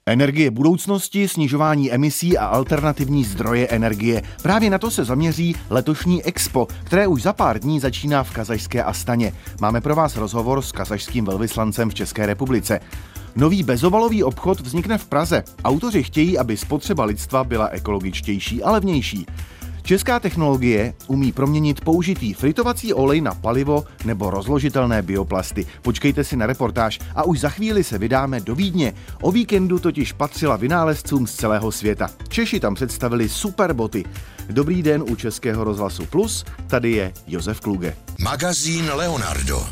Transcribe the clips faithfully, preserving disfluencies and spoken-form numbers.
Energie budoucnosti, snižování emisí a alternativní zdroje energie. Právě na to se zaměří letošní Expo, které už za pár dní začíná v kazašské Astaně. Máme pro vás rozhovor s kazašským velvyslancem v České republice. Nový bezobalový obchod vznikne v Praze. Autoři chtějí, aby spotřeba lidstva byla ekologičtější a levnější. Česká technologie umí proměnit použitý fritovací olej na palivo nebo rozložitelné bioplasty. Počkejte si na reportáž a už za chvíli se vydáme do Vídně. O víkendu totiž patřila vynálezcům z celého světa. Češi tam představili superboty. Dobrý den u Českého rozhlasu Plus, tady je Josef Kluge. Magazín Leonardo.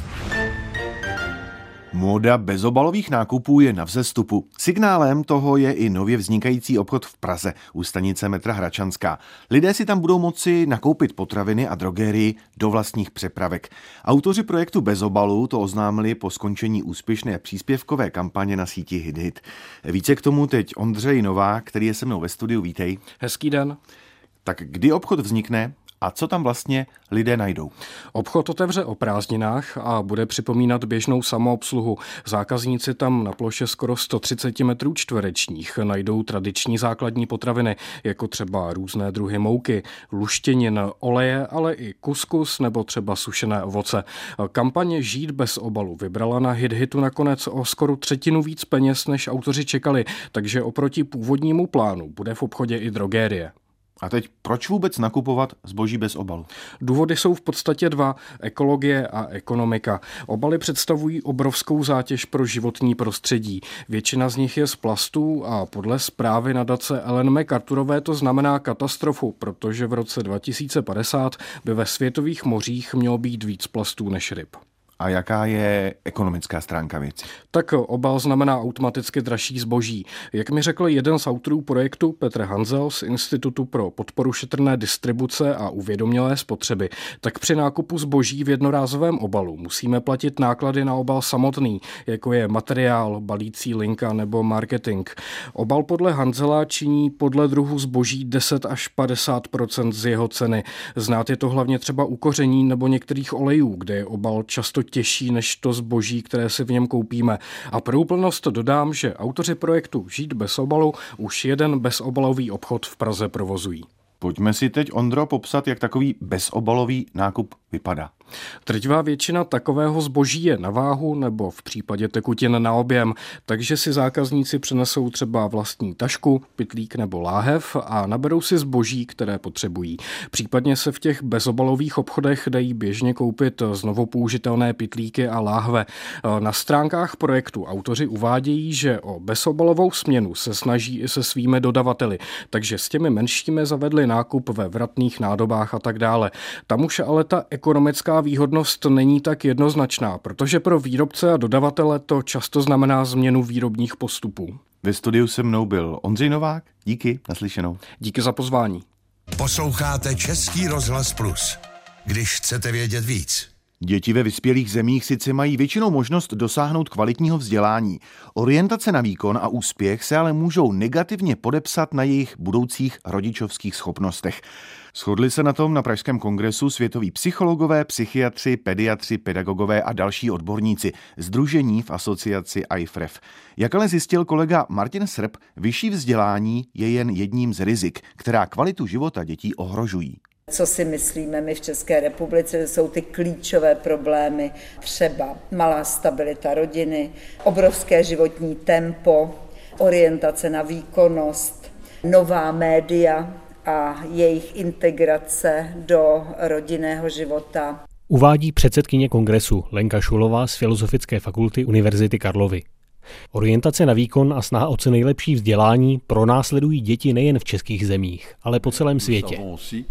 Móda bezobalových nákupů je na vzestupu. Signálem toho je i nově vznikající obchod v Praze u stanice metra Hračanská. Lidé si tam budou moci nakoupit potraviny a drogérii do vlastních přepravek. Autoři projektu Bezobalu to oznámili po skončení úspěšné příspěvkové kampaně na síti HitHit. Více k tomu teď Ondřej Novák, který je se mnou ve studiu. Vítej. Hezký den. Tak kdy obchod vznikne? A co tam vlastně lidé najdou? Obchod otevře o prázdninách a bude připomínat běžnou samoobsluhu. Zákazníci tam na ploše skoro sto třicet metrů čtverečních najdou tradiční základní potraviny, jako třeba různé druhy mouky, luštěnin, oleje, ale i kuskus nebo třeba sušené ovoce. Kampaně Žít bez obalu vybrala na HitHitu nakonec o skoro třetinu víc peněz, než autoři čekali, takže oproti původnímu plánu bude v obchodě i drogérie. A teď proč vůbec nakupovat zboží bez obalu? Důvody jsou v podstatě dva, ekologie a ekonomika. Obaly představují obrovskou zátěž pro životní prostředí. Většina z nich je z plastů a podle zprávy nadace Ellen MacArthurové to znamená katastrofu, protože v roce dva tisíce padesát by ve světových mořích mělo být víc plastů než ryb. A jaká je ekonomická stránka věci? Tak obal znamená automaticky dražší zboží. Jak mi řekl jeden z autorů projektu Petr Hanzel z Institutu pro podporu šetrné distribuce a uvědomělé spotřeby, tak při nákupu zboží v jednorázovém obalu musíme platit náklady na obal samotný, jako je materiál, balící linka nebo marketing. Obal podle Hanzela činí podle druhu zboží deset až padesát procent z jeho ceny. Znát je to hlavně třeba u koření nebo některých olejů, kde je obal často těžší než to zboží, které si v něm koupíme. A pro úplnost dodám, že autoři projektu Žít bez obalu už jeden bezobalový obchod v Praze provozují. Pojďme si teď, Ondro, popsat, jak takový bezobalový nákup vypadá. Drtivá většina takového zboží je na váhu nebo v případě tekutin na objem, takže si zákazníci přenesou třeba vlastní tašku, pytlík nebo láhev a naberou si zboží, které potřebují. Případně se v těch bezobalových obchodech dají běžně koupit znovu použitelné pytlíky a láhve. Na stránkách projektu autoři uvádějí, že o bezobalovou směnu se snaží i se svými dodavateli, takže s těmi menšími zavedli nákup ve vratných nádobách a tak dále. Tam už ale ta ekonomická výhodnost není tak jednoznačná, protože pro výrobce a dodavatele to často znamená změnu výrobních postupů. Ve studiu se mnou byl Ondřej Novák. Díky, naslyšenou. Díky za pozvání. Posloucháte Český rozhlas Plus. Když chcete vědět víc. Děti ve vyspělých zemích sice mají většinou možnost dosáhnout kvalitního vzdělání. Orientace na výkon a úspěch se ale můžou negativně podepsat na jejich budoucích rodičovských schopnostech. Shodli se na tom na Pražském kongresu světoví psychologové, psychiatři, pediatři, pedagogové a další odborníci, sdružení v asociaci I F R E F. Jak ale zjistil kolega Martin Srb, vyšší vzdělání je jen jedním z rizik, která kvalitu života dětí ohrožují. Co si myslíme my v České republice, že jsou ty klíčové problémy, třeba malá stabilita rodiny, obrovské životní tempo, orientace na výkonnost, nová média a jejich integrace do rodinného života. Uvádí předsedkyně kongresu Lenka Šulová z Filozofické fakulty Univerzity Karlovy. Orientace na výkon a snaha o co nejlepší vzdělání pronásledují děti nejen v českých zemích, ale po celém světě.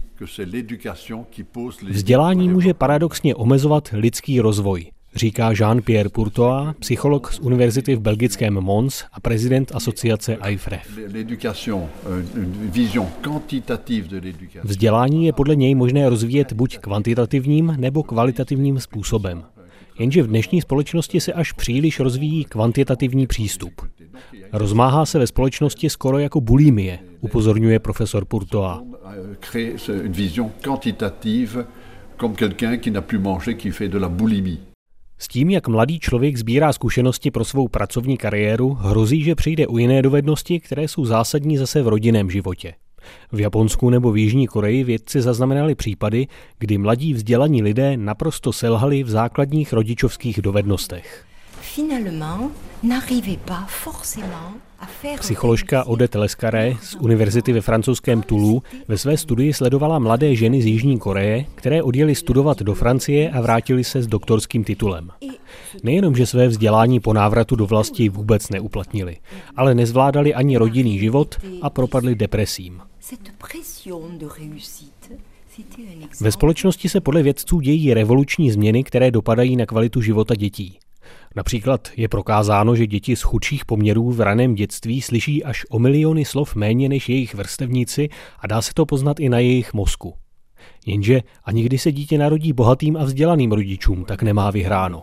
Vzdělání může paradoxně omezovat lidský rozvoj, říká Jean-Pierre Courtois, psycholog z univerzity v belgickém Mons a prezident asociace I F R E F. Vzdělání je podle něj možné rozvíjet buď kvantitativním nebo kvalitativním způsobem. Jenže v dnešní společnosti se až příliš rozvíjí kvantitativní přístup. Rozmáhá se ve společnosti skoro jako bulimie, upozorňuje profesor Courtois. S tím, jak mladý člověk sbírá zkušenosti pro svou pracovní kariéru, hrozí, že přijde o jiné dovednosti, které jsou zásadní zase v rodinném životě. V Japonsku nebo v Jižní Koreji vědci zaznamenali případy, kdy mladí vzdělaní lidé naprosto selhali v základních rodičovských dovednostech. Psycholožka Odette Lescarré z univerzity ve francouzském Toulouse ve své studii sledovala mladé ženy z Jižní Koreje, které odjeli studovat do Francie a vrátili se s doktorským titulem. Nejenom, že své vzdělání po návratu do vlasti vůbec neuplatnili, ale nezvládali ani rodinný život a propadli depresím. Ve společnosti se podle vědců dějí revoluční změny, které dopadají na kvalitu života dětí. Například je prokázáno, že děti z chudších poměrů v raném dětství slyší až o miliony slov méně než jejich vrstevníci a dá se to poznat i na jejich mozku. Jenže ani když se dítě narodí bohatým a vzdělaným rodičům, tak nemá vyhráno.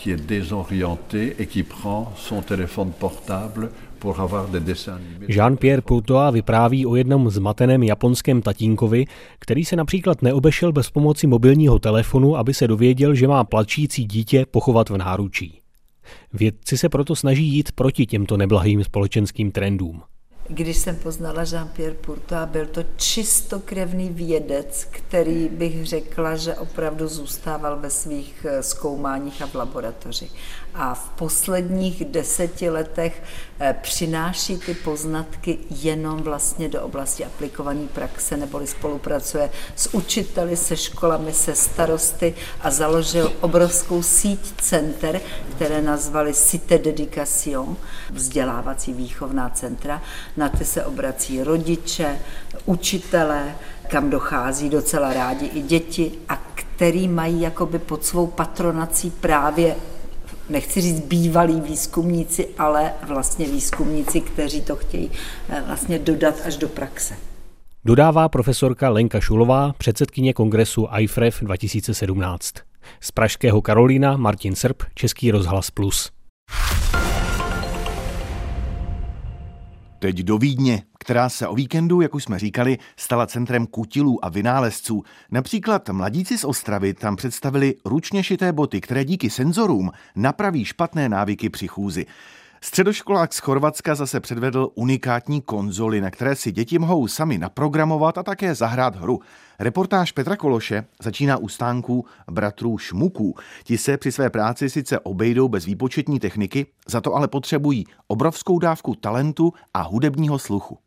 Jean-Pierre Poutoa vypráví o jednom zmateném japonském tatínkovi, který se například neobešel bez pomoci mobilního telefonu, aby se dověděl, že má plačící dítě pochovat v náručí. Vědci se proto snaží jít proti těmto neblahým společenským trendům. Když jsem poznala Jean-Pierre Poutoa, byl to čistokrevný vědec, který bych řekla, že opravdu zůstával ve svých zkoumáních a v laboratoři. A v posledních deseti letech přináší ty poznatky jenom vlastně do oblasti aplikované praxe, neboli spolupracuje s učiteli, se školami, se starosty a založil obrovskou síť center, které nazvali Cité d'éducation, vzdělávací výchovná centra. Na ty se obrací rodiče, učitelé, kam dochází docela rádi i děti a který mají jakoby pod svou patronací právě, nechci říct bývalí výzkumníci, ale vlastně výzkumníci, kteří to chtějí vlastně dodat až do praxe. Dodává profesorka Lenka Šulová, předsedkyně kongresu I F R E F dva tisíce sedmnáct. Z pražského Karolína Martin Srb, Český rozhlas Plus. Teď do Vídně, která se o víkendu, jak už jsme říkali, stala centrem kutilů a vynálezců. Například mladíci z Ostravy tam představili ručně šité boty, které díky senzorům napraví špatné návyky při chůzi. Středoškolák z Chorvatska zase předvedl unikátní konzoli, na které si děti mohou sami naprogramovat a také zahrát hru. Reportáž Petra Kološe začíná u stánků bratrů Šmuků. Ti se při své práci sice obejdou bez výpočetní techniky, za to ale potřebují obrovskou dávku talentu a hudebního sluchu.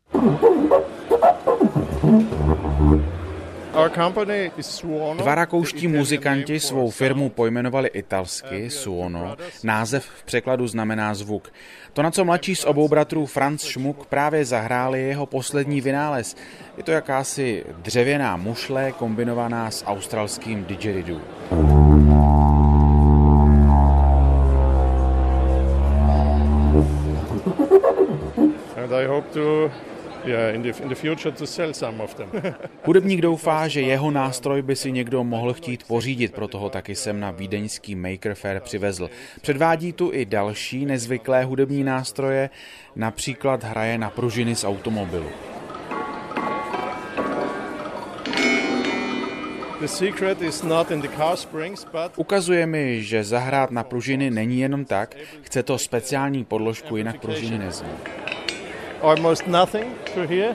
Dva rakouští muzikanti svou firmu pojmenovali italsky Suono. Název v překladu znamená zvuk. To, na co mladší z obou bratrů Franz Šmuk právě zahrál, je jeho poslední vynález. Je to jakási dřevěná mušle kombinovaná s australským didgeridoo. And I hope to Yeah, in the, in the future to sell some of them. Hudebník doufá, že jeho nástroj by si někdo mohl chtít pořídit, proto ho taky sem na vídeňský Maker Faire přivezl. Předvádí tu i další nezvyklé hudební nástroje, například hraje na pružiny z automobilu. Ukazuje mi, že zahrát na pružiny není jenom tak, chce to speciální podložku, jinak pružiny nezní. Almost nothing to here.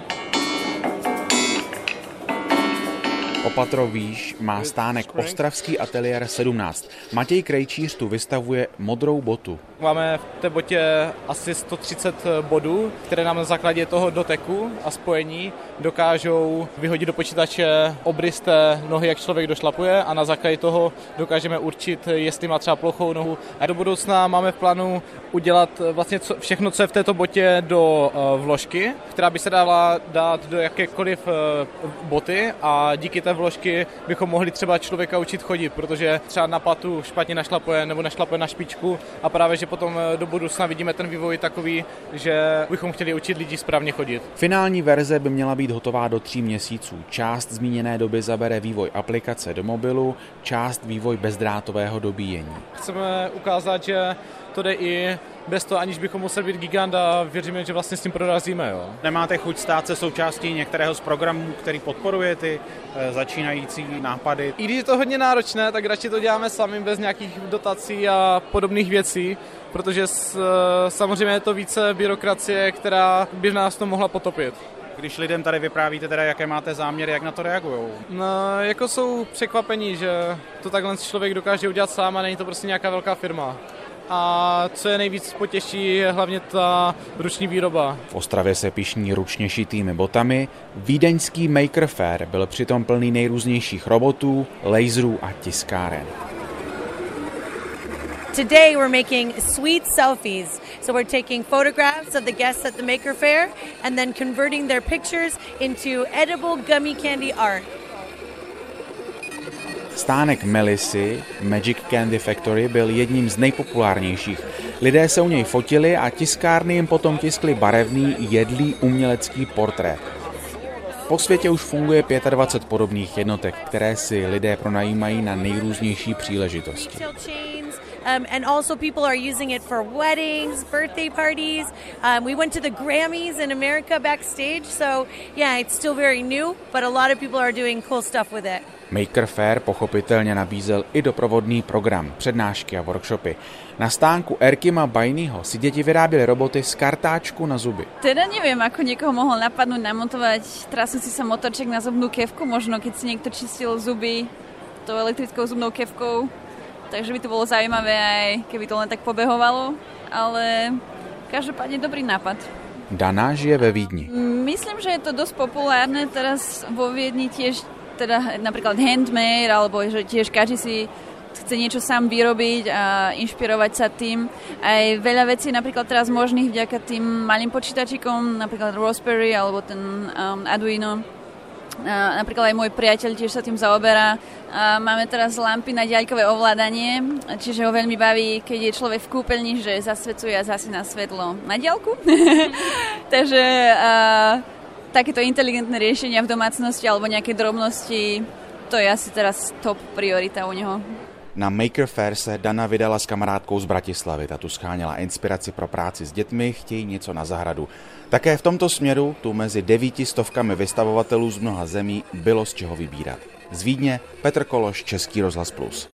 Opatro výš má stánek Ostravský ateliér sedmnáct. Matěj Krejčíř tu vystavuje modrou botu. Máme v té botě asi sto třicet bodů, které nám na základě toho doteku a spojení dokážou vyhodit do počítače obrys té nohy, jak člověk došlapuje, a na základě toho dokážeme určit, jestli má třeba plochou nohu. A do budoucna máme v plánu udělat vlastně všechno, co je v této botě, do vložky, která by se dala dát do jakékoliv boty, a díky té vložky bychom mohli třeba člověka učit chodit, protože třeba na patu špatně našlapuje nebo našlapuje na špičku, a právě že potom do budoucna vidíme ten vývoj takový, že bychom chtěli učit lidi správně chodit. Finální verze by měla být hotová do tří měsíců. Část zmíněné doby zabere vývoj aplikace do mobilu, část vývoj bezdrátového dobíjení. Chceme ukázat, že to jde i bez toho, aniž bychom museli být gigant a věříme, že vlastně s tím prorazíme. Jo. Nemáte chuť stát se součástí některého z programů, který podporuje ty e, začínající nápady? I když je to hodně náročné, tak radši to děláme sami bez nějakých dotací a podobných věcí, protože s, samozřejmě je to více byrokracie, která by nás to mohla potopit. Když lidem tady vyprávíte teda, jaké máte záměry, jak na to reagujou? No, jako jsou překvapení, že to takhle člověk dokáže udělat sám a není to prostě nějaká velká firma. A co je nejvíc potěší, je hlavně ta ruční výroba. V Ostravě se pyšní ručně šitými botami, vídeňský Maker Faire byl přitom plný nejrůznějších robotů, laserů a tiskáren. Today we're making sweet selfies. So we're taking photographs of the guests at the Maker Faire and then converting their pictures into edible gummy candy art. Stánek Melisy, Magic Candy Factory, byl jedním z nejpopulárnějších. Lidé se u něj fotili a tiskárny jim potom tiskly barevný, jedlý umělecký portrét. Po světě už funguje dvacet pět podobných jednotek, které si lidé pronajímají na nejrůznější příležitosti. Um, and also people are using it for weddings, birthday parties. Um, we went to the Grammys in America backstage, so yeah, it's still very new, but a lot of people are doing cool stuff with it. Maker Faire pochopitelně nabízel i doprovodný program, přednášky a workshopy. Na stánku Erkima Bajnyho si děti vyráběly roboty z kartáčku na zuby. Teda neviem, ako niekoho mohol napadnúť namontovať trasúci sa motorček na zubnú kevku, možno keď si niekto čistil zuby tou elektrickou zubnou kevkou. Takže by to bolo zaujímavé aj keby to len tak pobehovalo, ale každopádne dobrý nápad. Dana žije ve Vídni. Myslím, že je to dosť populárne teraz vo Viedni tiež, teda napríklad handmade, alebo že tiež každý si chce niečo sám vyrobiť a inšpirovať sa tým. Aj veľa vecí napríklad teraz možných vďaka tým malým počítačikom, napríklad Raspberry alebo ten um, Arduino. Uh, napríklad aj môj priateľ tiež sa tým zaoberá. Uh, máme teraz lampy na diaľkové ovládanie, čiže ho veľmi baví, keď je človek v kúpeľni, že zasvecuje a zasína svetlo na diaľku. Takže uh, takéto inteligentné riešenia v domácnosti alebo nejaké drobnosti, to je asi teraz top priorita u neho. Na Maker Faire se Dana vydala s kamarádkou z Bratislavy. Ta tu scháněla inspiraci pro práci s dětmi, chtějí něco na zahradu. Také v tomto směru tu mezi devíti stovkami vystavovatelů z mnoha zemí bylo z čeho vybírat. Z Vídně Petr Kološ, Český rozhlas plus.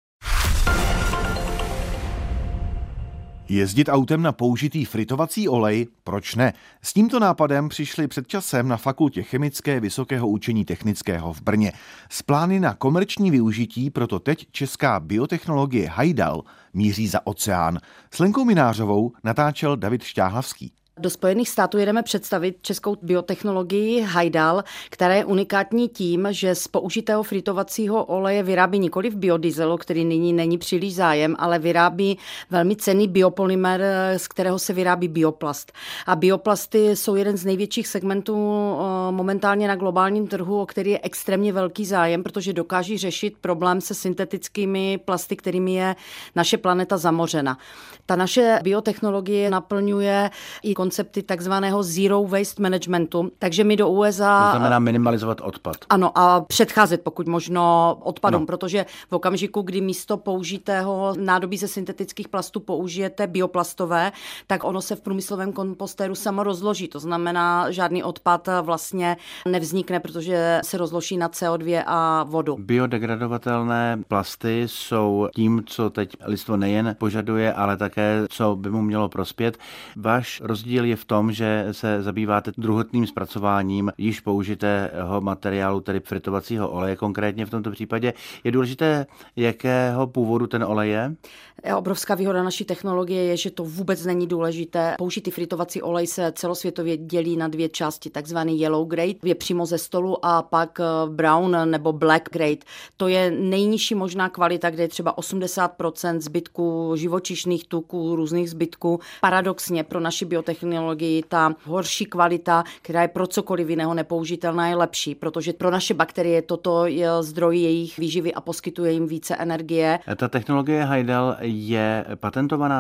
Jezdit autem na použitý fritovací olej? Proč ne? S tímto nápadem přišli před časem na Fakultě chemické Vysokého učení technického v Brně. S plány na komerční využití proto teď česká biotechnologie Hajdal míří za oceán. S Lenkou Minářovou natáčel David Šťáhlavský. Do Spojených států jedeme představit českou biotechnologii Hajdal, která je unikátní tím, že z použitého fritovacího oleje vyrábí nikoli v biodieselu, který nyní není příliš zájem, ale vyrábí velmi cenný biopolymer, z kterého se vyrábí bioplast. A bioplasty jsou jeden z největších segmentů momentálně na globálním trhu, o který je extrémně velký zájem, protože dokáží řešit problém se syntetickými plasty, kterými je naše planeta zamořena. Ta naše biotechnologie naplňuje i koncepty takzvaného zero waste managementu, takže my do U S A... To znamená minimalizovat odpad. Ano, a předcházet pokud možno odpadům, no. Protože v okamžiku, kdy místo použitého nádobí ze syntetických plastů použijete bioplastové, tak ono se v průmyslovém kompostéru samo rozloží. To znamená, žádný odpad vlastně nevznikne, protože se rozloží na C O dva a vodu. Biodegradovatelné plasty jsou tím, co teď lidstvo nejen požaduje, ale také co by mu mělo prospět. Váš rozdíl je v tom, že se zabýváte druhotným zpracováním již použitého materiálu, tedy fritovacího oleje. Konkrétně v tomto případě je důležité, jakého původu ten olej je? Obrovská výhoda naší technologie je, že to vůbec není důležité. Použitý fritovací olej se celosvětově dělí na dvě části, takzvaný yellow grade, je přímo ze stolu, a pak brown nebo black grade. To je nejnižší možná kvalita, kde je třeba osmdesát procent zbytků živočišných tuků, různých zbytků. Paradoxně pro naši biotechnologii ta horší kvalita, která je pro cokoliv jiného nepoužitelná, je lepší, protože pro naše bakterie toto je zdroj jejich výživy a poskytuje jim více energie. Ta technologie Hajdal je patentovaná?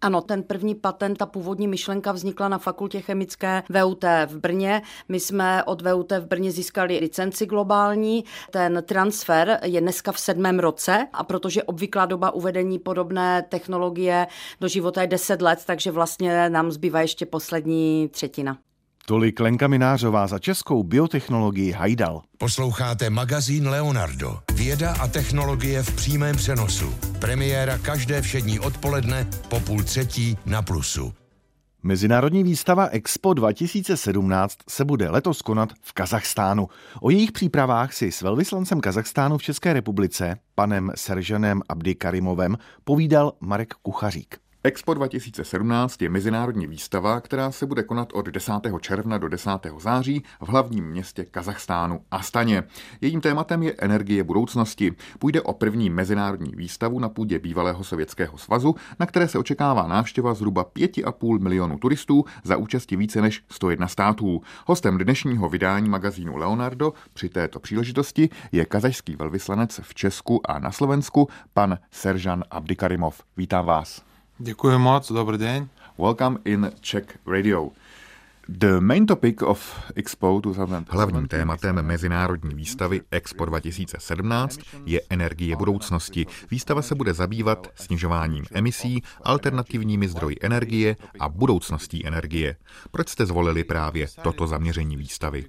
Ano, ten první patent, ta původní myšlenka vznikla na fakultě chemické V U T v Brně. My jsme od V U T v Brně získali licenci globální. Ten transfer je dneska v sedmém roce a protože obvyklá doba uvedení podobné technologie do života je deset let, takže vlastně nám zbývá ještě poslední třetina. Tolik Lenka Minářová za českou biotechnologii Hajdal. Posloucháte magazín Leonardo. Věda a technologie v přímém přenosu. Premiéra každé všední odpoledne po půl třetí na Plusu. Mezinárodní výstava Expo dva tisíce sedmnáct se bude letos konat v Kazachstánu. O jejich přípravách si s velvyslancem Kazachstánu v České republice, panem Seržanem Abdikarimovem, povídal Marek Kuchařík. Expo dva tisíce sedmnáct je mezinárodní výstava, která se bude konat od desátého června do desátého září v hlavním městě Kazachstánu Astaně. Jejím tématem je energie budoucnosti. Půjde o první mezinárodní výstavu na půdě bývalého Sovětského svazu, na které se očekává návštěva zhruba pět a půl milionu turistů za účasti více než sto jedna států. Hostem dnešního vydání magazínu Leonardo při této příležitosti je kazašský velvyslanec v Česku a na Slovensku, pan Seržan Abdikarimov. Vítám vás. Děkuji moc, dobrý den. Welcome in Czech Radio. The main topic of Expo dvacet sedmnáct. Hlavním tématem mezinárodní výstavy Expo dva tisíce sedmnáct je energie budoucnosti. Výstava se bude zabývat snižováním emisí, alternativními zdroji energie a budoucností energie. Proč jste zvolili právě toto zaměření výstavy?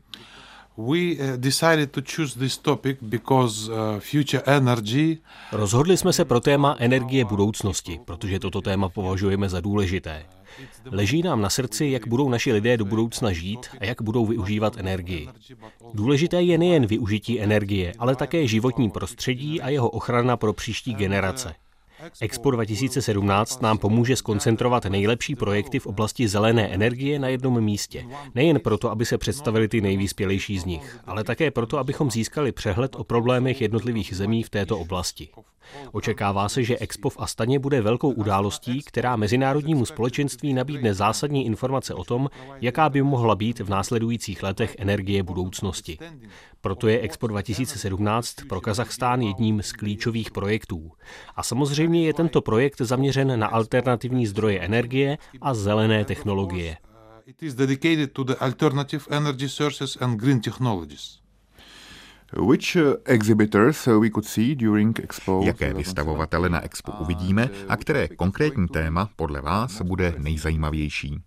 We decided to choose this topic because future energy. Rozhodli jsme se pro téma energie budoucnosti, protože toto téma považujeme za důležité. Leží nám na srdci, jak budou naši lidé do budoucna žít a jak budou využívat energii. Důležité je nejen využití energie, ale také životní prostředí a jeho ochrana pro příští generace. Expo dva tisíce sedmnáct nám pomůže zkoncentrovat nejlepší projekty v oblasti zelené energie na jednom místě. Nejen proto, aby se představili ty nejvyspělejší z nich, ale také proto, abychom získali přehled o problémech jednotlivých zemí v této oblasti. Očekává se, že Expo v Astaně bude velkou událostí, která mezinárodnímu společenství nabídne zásadní informace o tom, jaká by mohla být v následujících letech energie budoucnosti. Proto je Expo dva tisíce sedmnáct pro Kazachstán jedním z klíčových projektů. A samozřejmě je tento projekt zaměřen na alternativní zdroje energie a zelené technologie. It is dedicated to the alternative energy sources and green technologies. Which exhibitors we could see during Expo? Jaké vystavovatele na Expo uvidíme a které konkrétní téma podle vás bude nejzajímavější?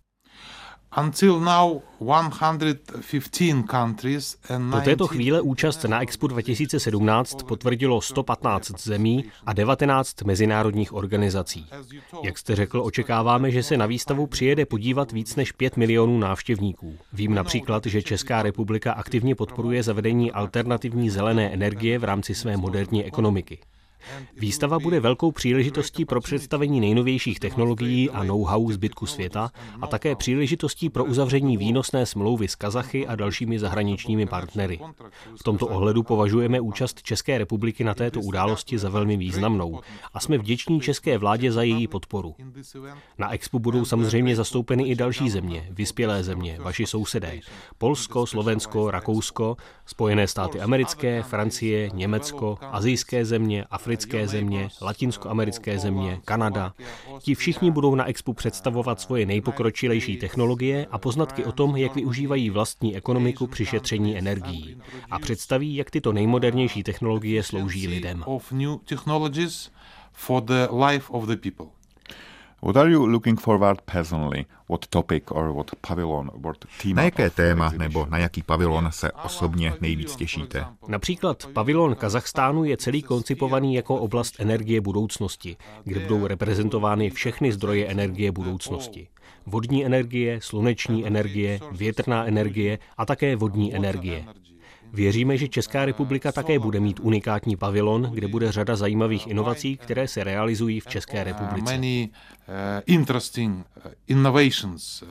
Until now, one hundred fifteen countries and Do této chvíle účast na Expo dva tisíce sedmnáct potvrdilo sto patnáct zemí a devatenáct mezinárodních organizací. Jak jste řekl, očekáváme, že se na výstavu přijede podívat víc než pět milionů návštěvníků. Vím například, že Česká republika aktivně podporuje zavedení alternativní zelené energie v rámci své moderní ekonomiky. Výstava bude velkou příležitostí pro představení nejnovějších technologií a know-how zbytku světa a také příležitostí pro uzavření výnosné smlouvy s Kazachy a dalšími zahraničními partnery. V tomto ohledu považujeme účast České republiky na této události za velmi významnou a jsme vděční české vládě za její podporu. Na Expo budou samozřejmě zastoupeny i další země, vyspělé země, vaši sousedé. Polsko, Slovensko, Rakousko, Spojené státy americké, Francie, Německo, asijské země, africké země, latinskoamerické země, Kanada. Ti všichni budou na Expu představovat svoje nejpokročilejší technologie a poznatky o tom, jak využívají vlastní ekonomiku při šetření energií. A představí, jak tyto nejmodernější technologie slouží lidem. What are you looking forward personally? What topic or what pavilion, what theme? Na jaké téma nebo na jaký pavilon se osobně nejvíc těšíte? Například pavilon Kazachstánu je celý koncipovaný jako oblast energie budoucnosti, kde budou reprezentovány všechny zdroje energie budoucnosti. Vodní energie, sluneční energie, větrná energie a také vodní energie. Věříme, že Česká republika také bude mít unikátní pavilon, kde bude řada zajímavých inovací, které se realizují v České republice. Many interesting innovations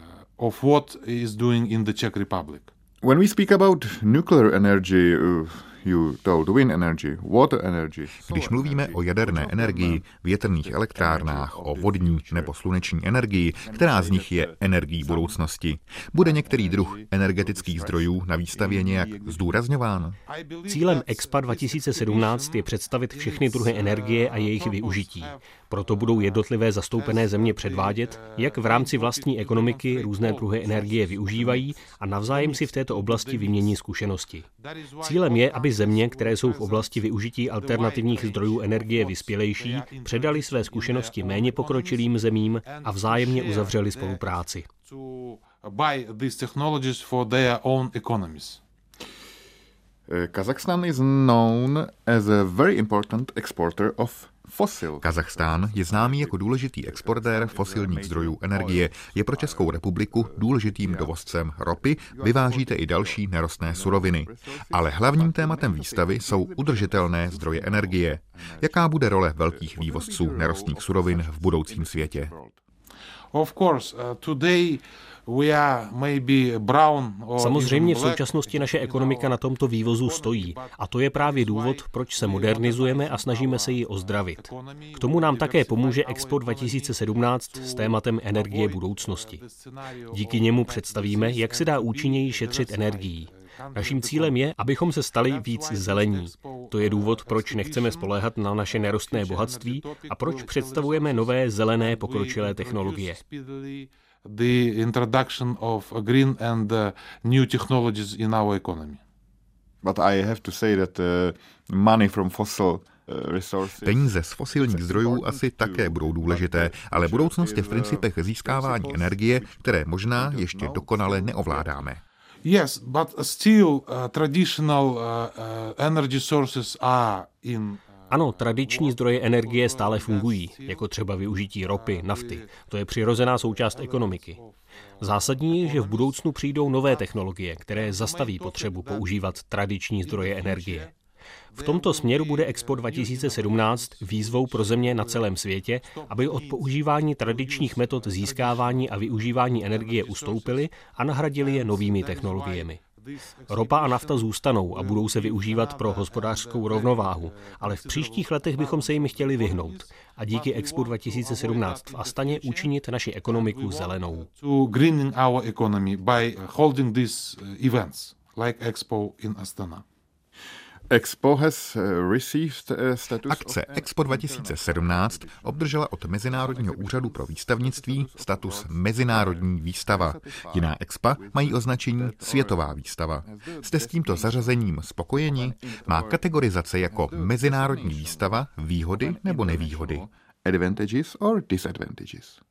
of what is doing in the Czech Republic. When we speak about nuclear energy, you told, wind energy, water energy. Když mluvíme o jaderné energii, větrných elektrárnách, o vodní nebo sluneční energii, která z nich je energií budoucnosti? Bude některý druh energetických zdrojů na výstavě nějak zdůrazňován? Cílem Expa dva tisíce sedmnáct je představit všechny druhy energie a jejich využití. Proto budou jednotlivé zastoupené země předvádět, jak v rámci vlastní ekonomiky různé druhy energie využívají a navzájem si v této oblasti vymění zkušenosti. Cílem je, aby země, které jsou v oblasti využití alternativních zdrojů energie vyspělejší, předali své zkušenosti méně pokročilým zemím a vzájemně uzavřeli spolupráci. Kazakhstan is known as a very important exporter of fosil. Kazachstán je známý jako důležitý exportér fosilních zdrojů energie. Je pro Českou republiku důležitým dovozcem ropy, vyvážíte i další nerostné suroviny. Ale hlavním tématem výstavy jsou udržitelné zdroje energie. Jaká bude role velkých vývozců nerostných surovin v budoucím světě? Of course, uh, today we are maybe brown or Samozřejmě v současnosti naše ekonomika na tomto vývozu stojí a to je právě důvod, proč se modernizujeme a snažíme se ji ozdravit. K tomu nám také pomůže Expo dva tisíce sedmnáct s tématem energie budoucnosti. Díky němu představíme, jak se dá účinněji šetřit energií. Naším cílem je, abychom se stali víc zelení. To je důvod, proč nechceme spoléhat na naše nerostné bohatství a proč představujeme nové zelené pokročilé technologie. The introduction of green and new technologies in our economy. But I have to say that uh, money from fossil Peníze z fosilních zdrojů asi také budou důležité, ale budoucnost je v principech získávání energie, které možná ještě dokonale neovládáme. Yes, but still uh, traditional uh, uh, energy sources are in Ano, tradiční zdroje energie stále fungují, jako třeba využití ropy, nafty. To je přirozená součást ekonomiky. Zásadní je, že v budoucnu přijdou nové technologie, které zastaví potřebu používat tradiční zdroje energie. V tomto směru bude Expo dva tisíce sedmnáct výzvou pro země na celém světě, aby od používání tradičních metod získávání a využívání energie ustoupili a nahradili je novými technologiemi. Ropa a nafta zůstanou a budou se využívat pro hospodářskou rovnováhu, ale v příštích letech bychom se jim chtěli vyhnout a díky Expo dva tisíce sedmnáct v Astaně učinit naši ekonomiku zelenou. Expo has received status Akce Expo dva tisíce sedmnáct obdržela od Mezinárodního úřadu pro výstavnictví status Mezinárodní výstava. Jiná expa mají označení Světová výstava. Jste s tímto zařazením spokojeni? Má kategorizace jako Mezinárodní výstava výhody nebo nevýhody? Advantages or disadvantages?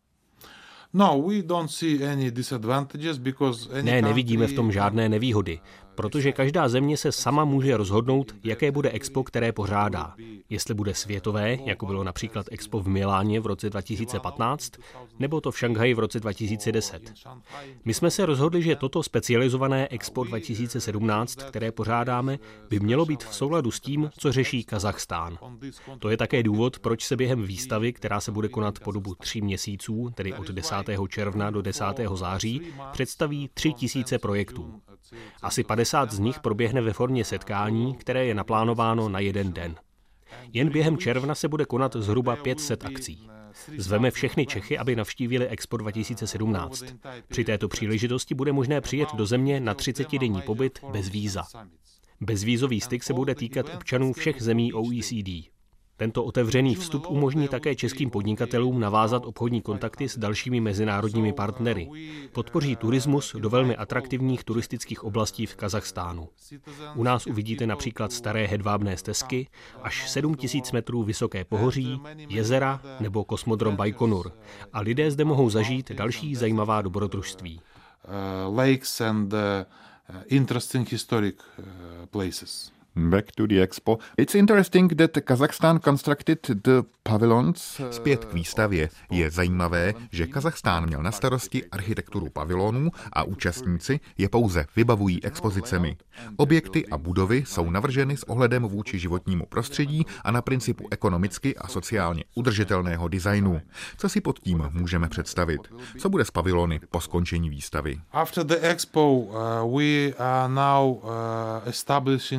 No, we don't see any disadvantages because any Ne, nevidíme v tom žádné nevýhody, protože každá země se sama může rozhodnout, jaké bude expo, které pořádá. Jestli bude světové, jako bylo například expo v Miláně v roce dva tisíce patnáct, nebo to v Šanghaji v roce dva tisíce deset. My jsme se rozhodli, že toto specializované Expo dva tisíce sedmnáct, které pořádáme, by mělo být v souladu s tím, co řeší Kazachstán. To je také důvod, proč se během výstavy, která se bude konat po dobu tří měsíců, tedy od desátého června do desátého září, představí tři tisíce projektů. Asi padesát z nich proběhne ve formě setkání, které je naplánováno na jeden den. Jen během června se bude konat zhruba pět set akcí. Zveme všechny Čechy, aby navštívili Expo dva tisíce sedmnáct. Při této příležitosti bude možné přijet do země na třicetidenní pobyt bez víza. Bezvízový styk se bude týkat občanů všech zemí O E C D. Tento otevřený vstup umožní také českým podnikatelům navázat obchodní kontakty s dalšími mezinárodními partnery. Podpoří turismus do velmi atraktivních turistických oblastí v Kazachstánu. U nás uvidíte například staré hedvábné stezky, až sedm tisíc metrů vysoké pohoří, jezera nebo kosmodrom Bajkonur. A lidé zde mohou zažít další zajímavá dobrodružství. Uh, lakes and uh, interesting historic uh, places. Back to the expo. It's interesting that Kazakhstan constructed the pavilions. Zpět k výstavě. Je zajímavé, že Kazachstán měl na starosti architekturu pavilonů a účastníci je pouze vybavují expozicemi. Objekty a budovy jsou navrženy s ohledem vůči životnímu prostředí a na principu ekonomicky a sociálně udržitelného designu. Co si pod tím můžeme představit? Co bude s pavilony po skončení výstavy? After the expo, uh, we are now uh, establishing uh,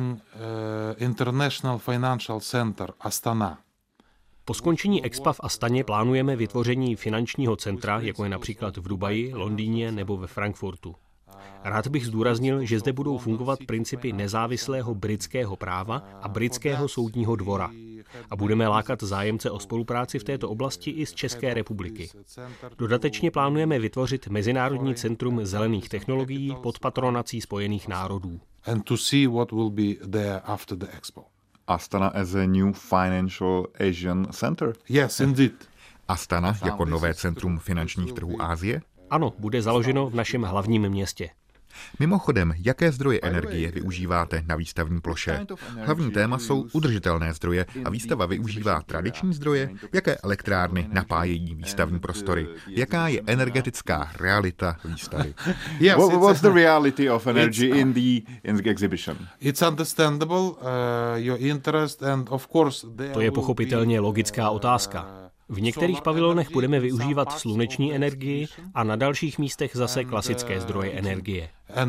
International Financial Center Astana. Po skončení Expa v Astaně plánujeme vytvoření finančního centra, jako je například v Dubaji, Londýně nebo ve Frankfurtu. Rád bych zdůraznil, že zde budou fungovat principy nezávislého britského práva a britského soudního dvora. A budeme lákat zájemce o spolupráci v této oblasti i z České republiky. Dodatečně plánujeme vytvořit Mezinárodní centrum zelených technologií pod patronací Spojených národů. And to see what will be there after the expo. Astana as a new financial Asian center? Yes, indeed. Astana jako nové centrum finančních trhů Asie? Ano, bude založeno v našem hlavním městě. Mimochodem, jaké zdroje energie využíváte na výstavní ploše? Hlavní téma jsou udržitelné zdroje a výstava využívá tradiční zdroje? Jaké elektrárny napájejí výstavní prostory? Jaká je energetická realita výstavy? Yes, What, what's the reality of energy in the, in the exhibition? It's understandable, uh, your interest and of course... To je pochopitelně logická otázka. V některých pavilonech budeme využívat sluneční energii a na dalších místech zase klasické zdroje energie.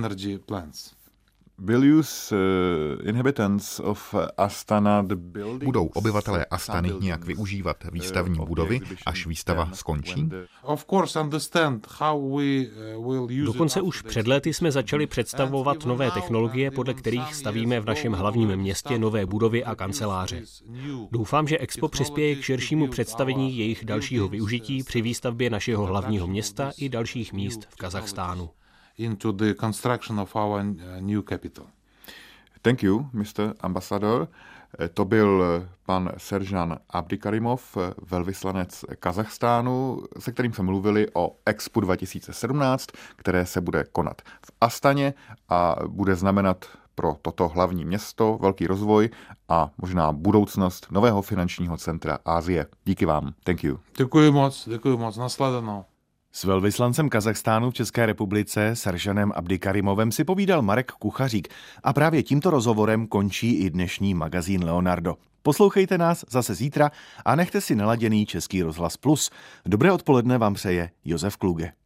Budou obyvatelé Astany nějak využívat výstavní budovy, až výstava skončí? Dokonce už před lety jsme začali představovat nové technologie, podle kterých stavíme v našem hlavním městě nové budovy a kanceláře. Doufám, že Expo přispěje k širšímu představení jejich dalšího využití při výstavbě našeho hlavního města i dalších míst v Kazachstánu. Into the construction of our new capital. Thank you, mister Ambassador. To byl pan Seržan Abdikarimov, velvyslanec Kazachstánu, se kterým jsme mluvili o Expo dva tisíce sedmnáct, které se bude konat v Astaně a bude znamenat pro toto hlavní město velký rozvoj a možná budoucnost nového finančního centra Asie. Díky vám. Thank you. Děkuji moc, děkuji moc. Nasledanou. S velvyslancem Kazachstánu v České republice Seržanem Abdikarimovem si povídal Marek Kuchařík a právě tímto rozhovorem končí i dnešní magazín Leonardo. Poslouchejte nás zase zítra a nechte si naladěný Český rozhlas Plus. Dobré odpoledne vám přeje Josef Kluge.